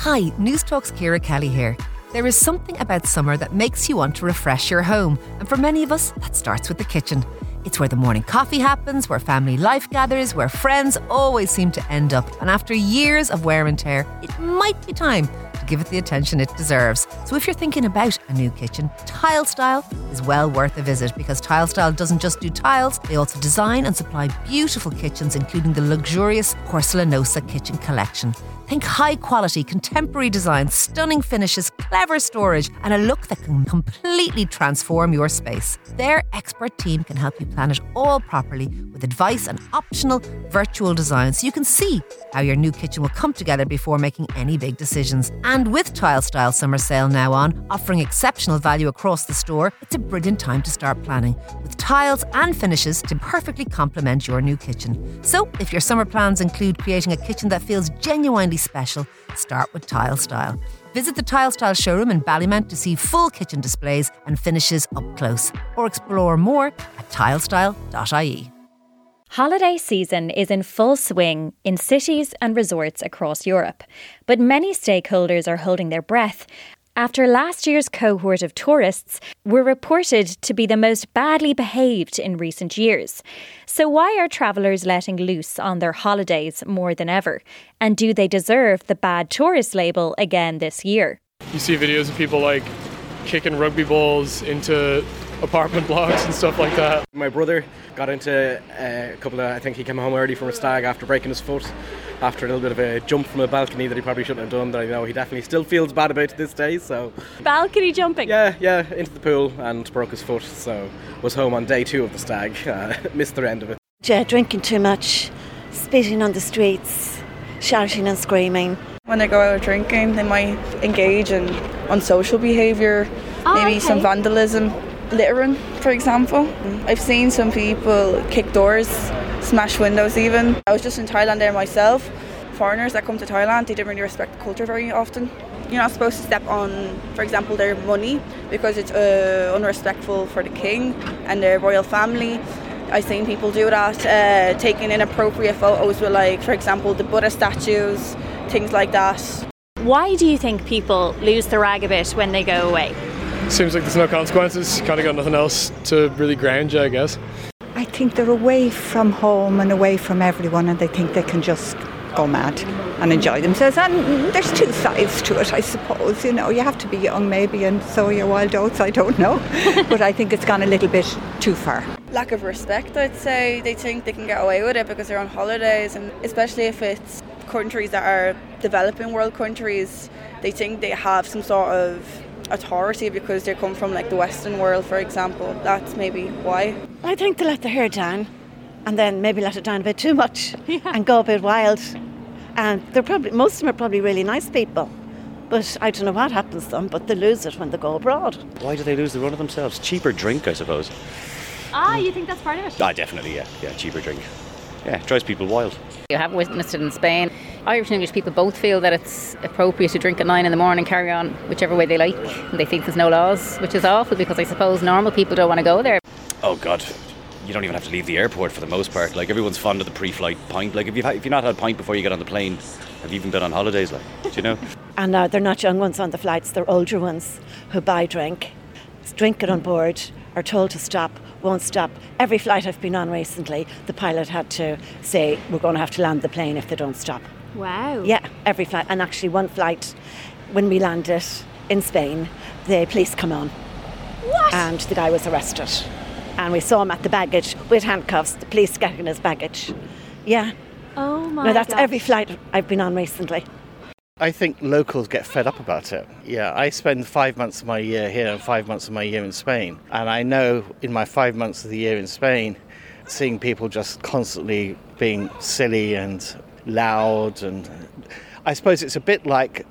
Hi, News Talk's Ciara Kelly here. There is something about summer that makes you want to refresh your home, and for many of us, that starts with the kitchen. It's where the morning coffee happens, where family life gathers, where friends always seem to end up, and after years of wear and tear, it might be time to give it the attention it deserves. So if you're thinking about a new kitchen, Tile Style is well worth a visit, because Tile Style doesn't just do tiles, they also design and supply beautiful kitchens, including the luxurious Porcelanosa kitchen collection. Think high quality, contemporary design, stunning finishes, clever storage, and a look that can completely transform your space. Their expert team can help you plan it all properly with advice and optional virtual design, so you can see how your new kitchen will come together before making any big decisions. And with Tile Style Summer Sale now on, offering exceptional value across the store, it's a brilliant time to start planning, with tiles and finishes to perfectly complement your new kitchen. So if your summer plans include creating a kitchen that feels genuinely special, start with Tile Style. Visit the Tile Style showroom in Ballymount to see full kitchen displays and finishes up close, or explore more at tilestyle.ie. Holiday season is in full swing in cities and resorts across Europe, but many stakeholders are holding their breath after last year's cohort of tourists were reported to be the most badly behaved in recent years. So why are travellers letting loose on their holidays more than ever? And do they deserve the bad tourist label again this year? You see videos of people like kicking rugby balls into apartment blocks and stuff like that. My brother got into I think he came home early from a stag after breaking his foot, after a little bit of a jump from a balcony that he probably shouldn't have done, that I know he definitely still feels bad about to this day. So balcony jumping? Yeah, into the pool and broke his foot, so was home on day 2 of the stag, missed the end of it. Yeah, drinking too much, spitting on the streets, shouting and screaming. When they go out drinking, they might engage in unsocial behaviour, maybe some vandalism, littering, for example. I've seen some people kick doors, smash windows even. I was just in Thailand there myself. Foreigners that come to Thailand, they don't really respect the culture very often. You're not supposed to step on, for example, their money, because it's unrespectful for the king and their royal family. I've seen people do that, taking inappropriate photos with, like, for example, the Buddha statues, things like that. Why do you think people lose the rag a bit when they go away? Seems like there's no consequences, kind of got nothing else to really ground you, I guess. I think they're away from home and away from everyone, and they think they can just go mad and enjoy themselves. And there's two sides to it, I suppose. You know, you have to be young maybe and sow your wild oats, I don't know. But I think it's gone a little bit too far. Lack of respect, I'd say. They think they can get away with it because they're on holidays, and especially if it's countries that are developing world countries, they think they have some sort of authority because they come from, like, the Western world, for example. That's maybe why. I think they let their hair down and then maybe let it down a bit too much and go a bit wild. And most of them are probably really nice people. But I don't know what happens to them, but they lose it when they go abroad. Why do they lose the run of themselves? Cheaper drink, I suppose. You think that's part of it? Definitely, yeah, cheaper drink. Yeah, it drives people wild. You have witnessed it in Spain. Irish and English people both feel that it's appropriate to drink at 9 a.m, carry on whichever way they like. And they think there's no laws, which is awful, because I suppose normal people don't want to go there. Oh God, you don't even have to leave the airport for the most part. Like, everyone's fond of the pre-flight pint. Like, if you've not had a pint before you get on the plane, have you even been on holidays? Like, do you know? And now they're not young ones on the flights, they're older ones who buy drink, drink it on board, are told to stop, won't stop. Every flight I've been on recently, the pilot had to say, we're going to have to land the plane if they don't stop. Wow. Yeah, every flight. And actually one flight, when we landed in Spain, the police come on. What? And the guy was arrested. And we saw him at the baggage with handcuffs, the police getting his baggage. Yeah. Oh my God. No, that's every flight I've been on recently. I think locals get fed up about it. Yeah, I spend 5 months of my year here and 5 months of my year in Spain. And I know in my 5 months of the year in Spain, seeing people just constantly being silly and loud, and I suppose it's a bit like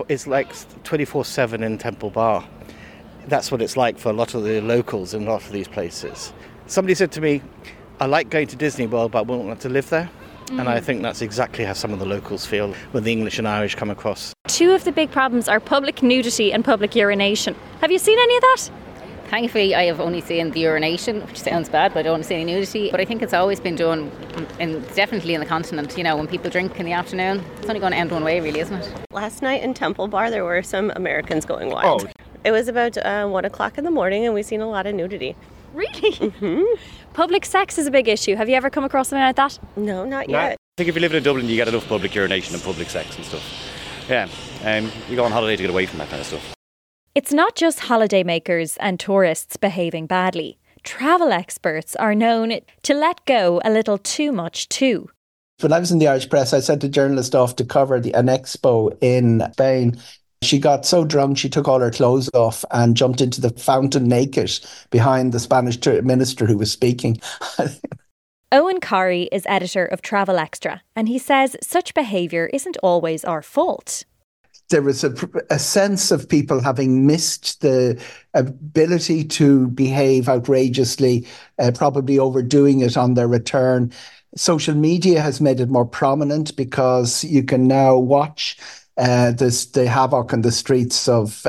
24/7 in Temple Bar. That's what it's like for a lot of the locals in a lot of these places. Somebody said to me, I like going to Disney World, but I wouldn't want to live there. And I think that's exactly how some of the locals feel when the English and Irish come across. Two of the big problems are public nudity and public urination. Have you seen any of that? Thankfully, I have only seen the urination, which sounds bad, but I don't want to see any nudity. But I think it's always been done, definitely in the continent, when people drink in the afternoon. It's only going to end one way, really, isn't it? Last night in Temple Bar, there were some Americans going wild. Oh. It was about 1 o'clock in the morning, and we've seen a lot of nudity. Really? Mm-hmm. Public sex is a big issue. Have you ever come across something like that? No, not yet. I think if you live in Dublin, you get enough public urination and public sex and stuff. Yeah, you go on holiday to get away from that kind of stuff. It's not just holidaymakers and tourists behaving badly. Travel experts are known to let go a little too much too. When I was in the Irish press, I sent a journalist off to cover an expo in Spain. She got so drunk, she took all her clothes off and jumped into the fountain naked behind the Spanish minister who was speaking. Owen Corrie is editor of Travel Extra, and he says such behaviour isn't always our fault. There was a sense of people having missed the ability to behave outrageously, probably overdoing it on their return. Social media has made it more prominent because you can now watch the havoc on the streets of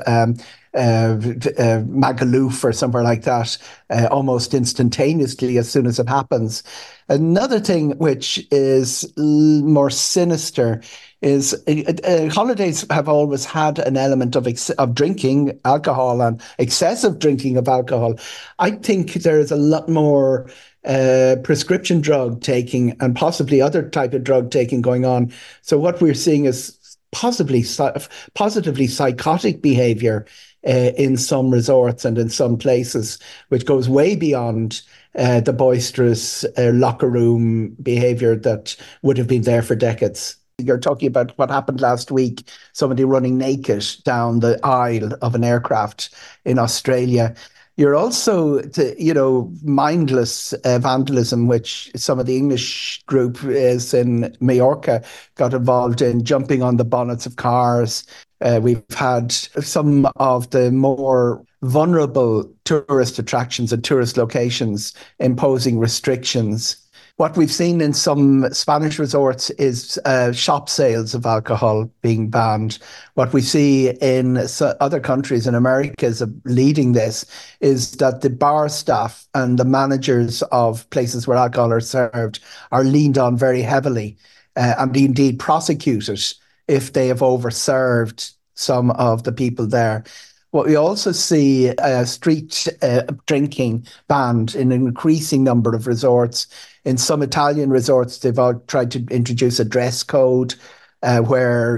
Magaluf or somewhere like that almost instantaneously as soon as it happens. Another thing which is more sinister is holidays have always had an element of drinking alcohol and excessive drinking of alcohol. I think there is a lot more prescription drug taking and possibly other type of drug taking going on. So what we're seeing is positively psychotic behaviour in some resorts and in some places, which goes way beyond the boisterous locker room behaviour that would have been there for decades. You're talking about what happened last week, somebody running naked down the aisle of an aircraft in Australia. You're also, mindless vandalism, which some of the English group is in Mallorca got involved in, jumping on the bonnets of cars. We've had some of the more vulnerable tourist attractions and tourist locations imposing restrictions. What we've seen in some Spanish resorts is shop sales of alcohol being banned. What we see in other countries, in America is leading this, is that the bar staff and the managers of places where alcohol are served are leaned on very heavily and indeed prosecuted if they have overserved some of the people there. What we also see street drinking banned in an increasing number of resorts. In some Italian resorts, they've all tried to introduce a dress code where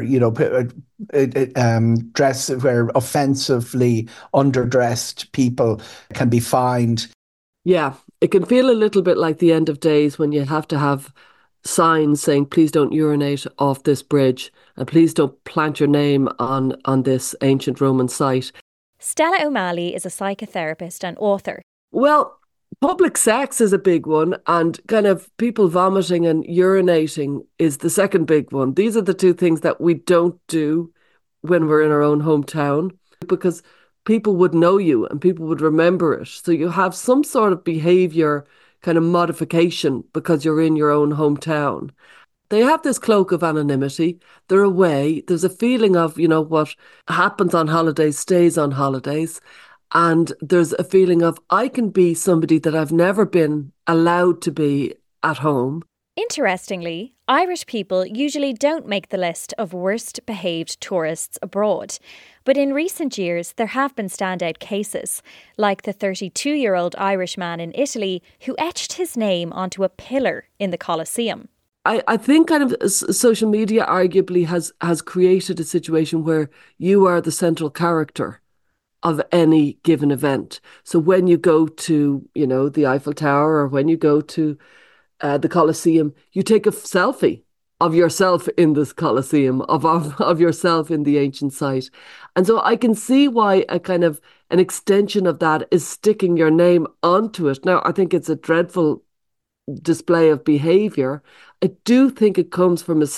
offensively underdressed people can be fined. Yeah, it can feel a little bit like the end of days when you have to have signs saying, please don't urinate off this bridge and please don't plant your name on this ancient Roman site. Stella O'Malley is a psychotherapist and author. Well, public sex is a big one, and kind of people vomiting and urinating is the second big one. These are the two things that we don't do when we're in our own hometown, because people would know you and people would remember it. So you have some sort of behaviour kind of modification because you're in your own hometown. They have this cloak of anonymity. They're away. There's a feeling of, what happens on holidays stays on holidays. And there's a feeling of, I can be somebody that I've never been allowed to be at home. Interestingly, Irish people usually don't make the list of worst behaved tourists abroad. But in recent years, there have been standout cases, like the 32-year-old Irish man in Italy who etched his name onto a pillar in the Colosseum. I think kind of social media arguably has created a situation where you are the central character of any given event. So when you go to, the Eiffel Tower, or when you go to the Colosseum, you take a selfie of yourself in this Colosseum, of yourself in the ancient site. And so I can see why a kind of an extension of that is sticking your name onto it. Now, I think it's a dreadful display of behaviour. I do think it comes from a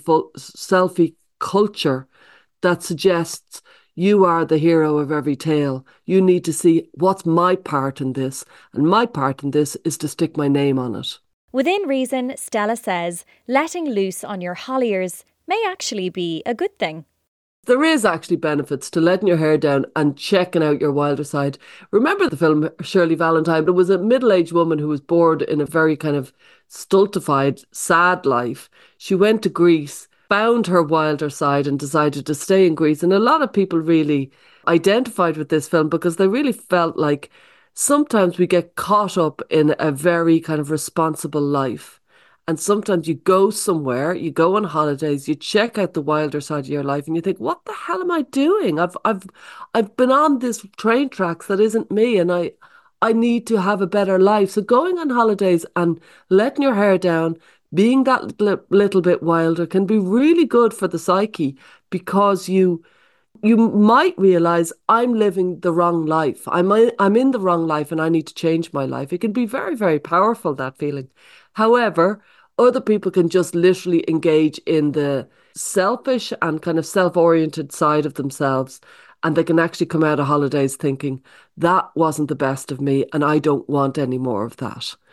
selfie culture that suggests you are the hero of every tale. You need to see what's my part in this, and my part in this is to stick my name on it. Within reason, Stella says, letting loose on your holiers may actually be a good thing. There is actually benefits to letting your hair down and checking out your wilder side. Remember the film Shirley Valentine? It was a middle-aged woman who was bored in a very kind of stultified, sad life. She went to Greece, found her wilder side and decided to stay in Greece. And a lot of people really identified with this film because they really felt like sometimes we get caught up in a very kind of responsible life. And sometimes you go somewhere, you go on holidays, you check out the wilder side of your life and you think, what the hell am I doing? I've been on this train tracks that isn't me, and I need to have a better life. So going on holidays and letting your hair down, being that little bit wilder can be really good for the psyche, because you might realize I'm living the wrong life. I'm in the wrong life and I need to change my life. It can be very, very powerful, that feeling. However, other people can just literally engage in the selfish and kind of self-oriented side of themselves, and they can actually come out of holidays thinking, that wasn't the best of me and I don't want any more of that.